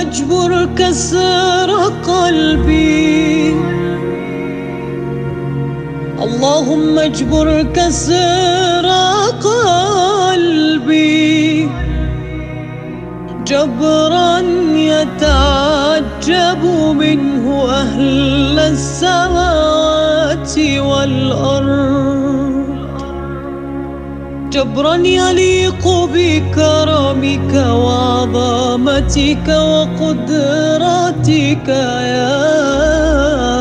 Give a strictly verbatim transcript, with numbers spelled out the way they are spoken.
اجبر كسر قلبي، اللهم اجبر كسر قلبي، جبرا يتعجب منه أهل السماوات والأرض، جبرا يليق بكرمك وعظمتك وقدرتك يا